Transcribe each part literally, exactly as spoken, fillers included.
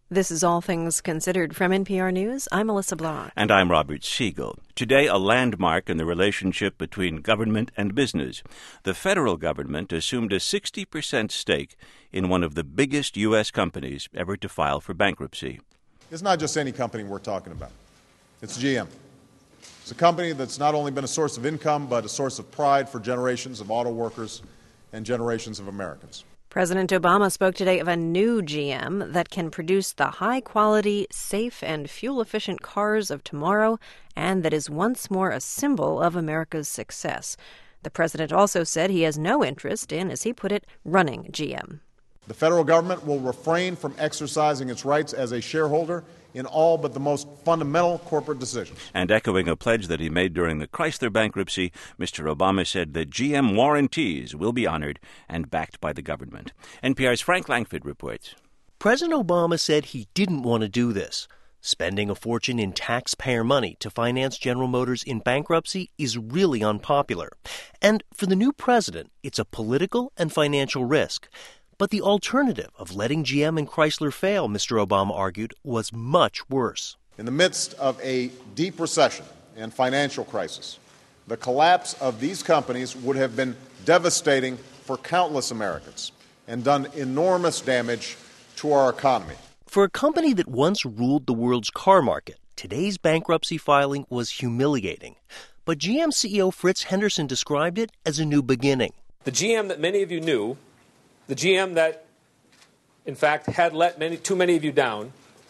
This is All Things Considered from N P R News. I'm Melissa Blanc. And I'm Robert Siegel. Today, a landmark in the relationship between government and business. The federal government assumed a sixty percent stake in one of the biggest U S companies ever to file for bankruptcy. It's not just any company we're talking about. It's G M. It's a company that's not only been a source of income, but a source of pride for generations of auto workers and generations of Americans. President Obama spoke today of a new G M that can produce the high-quality, safe, and fuel-efficient cars of tomorrow, and that is once more a symbol of America's success. The president also said he has no interest in, as he put it, running G M. The federal government will refrain from exercising its rights as a shareholder in all but the most fundamental corporate decisions. And echoing a pledge that he made during the Chrysler bankruptcy, Mister Obama said that G M warranties will be honored and backed by the government. N P R's Frank Langford reports. President Obama said he didn't want to do this. Spending a fortune in taxpayer money to finance General Motors in bankruptcy is really unpopular. And for the new president, it's a political and financial risk. But the alternative of letting G M and Chrysler fail, Mister Obama argued, was much worse. In the midst of a deep recession and financial crisis, the collapse of these companies would have been devastating for countless Americans and done enormous damage to our economy. For a company that once ruled the world's car market, today's bankruptcy filing was humiliating. But G M C E O Fritz Henderson described it as a new beginning. The G M that many of you knew, the G M that, in fact, had let many, too many of you down,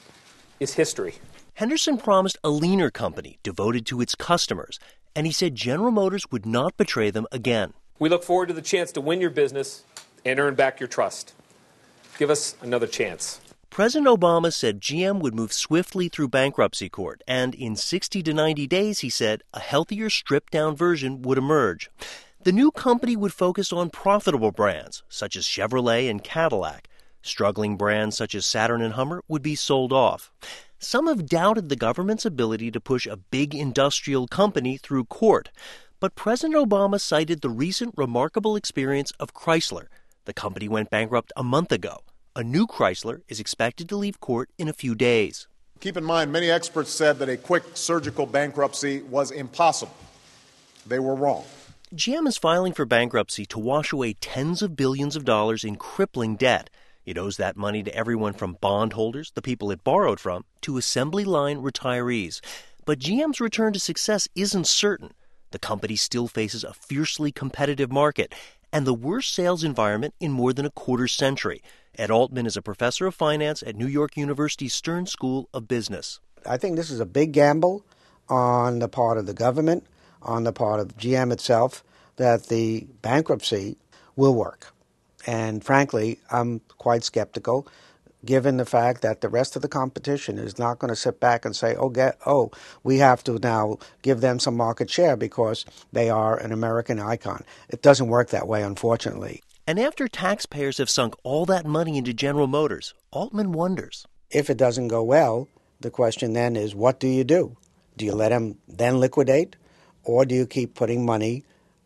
is history. Henderson promised a leaner company devoted to its customers, and he said General Motors would not betray them again. We look forward to the chance to win your business and earn back your trust. Give us another chance. President Obama said G M would move swiftly through bankruptcy court, and in sixty to ninety days, he said, a healthier, stripped-down version would emerge. The new company would focus on profitable brands, such as Chevrolet and Cadillac. Struggling brands such as Saturn and Hummer would be sold off. Some have doubted the government's ability to push a big industrial company through court. But President Obama cited the recent remarkable experience of Chrysler. The company went bankrupt a month ago. A new Chrysler is expected to leave court in a few days. Keep in mind, many experts said that a quick surgical bankruptcy was impossible. They were wrong. G M is filing for bankruptcy to wash away tens of billions of dollars in crippling debt. It owes that money to everyone from bondholders, the people it borrowed from, to assembly line retirees. But G M's return to success isn't certain. The company still faces a fiercely competitive market and the worst sales environment in more than a quarter century. Ed Altman is a professor of finance at New York University's Stern School of Business. I think this is a big gamble on the part of the government, on the part of G M itself, that the bankruptcy will work. And frankly, I'm quite skeptical, given the fact that the rest of the competition is not going to sit back and say, oh, get, oh, we have to now give them some market share because they are an American icon. It doesn't work that way, unfortunately. And after taxpayers have sunk all that money into General Motors, Altman wonders. If it doesn't go well, the question then is, what do you do? Do you let them then liquidate? Or do you keep putting money,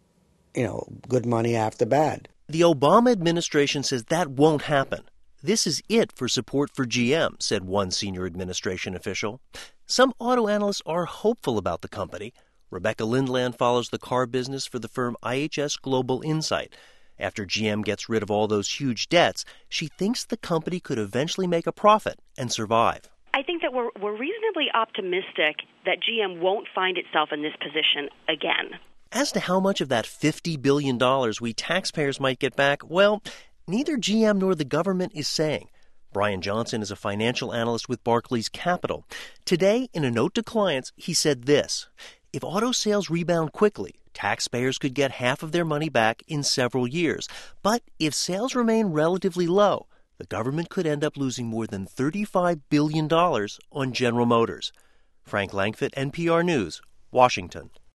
you know, good money after bad? The Obama administration says that won't happen. This is it for support for G M, said one senior administration official. Some auto analysts are hopeful about the company. Rebecca Lindland follows the car business for the firm I H S Global Insight. After G M gets rid of all those huge debts, she thinks the company could eventually make a profit and survive. I think that we're, we're reasonably optimistic that G M won't find itself in this position again. As to how much of that fifty billion dollars we taxpayers might get back, well, neither G M nor the government is saying. Brian Johnson is a financial analyst with Barclays Capital. Today, in a note to clients, he said this: if auto sales rebound quickly, taxpayers could get half of their money back in several years. But if sales remain relatively low, the government could end up losing more than thirty-five billion dollars on General Motors. Frank Langford, N P R News, Washington.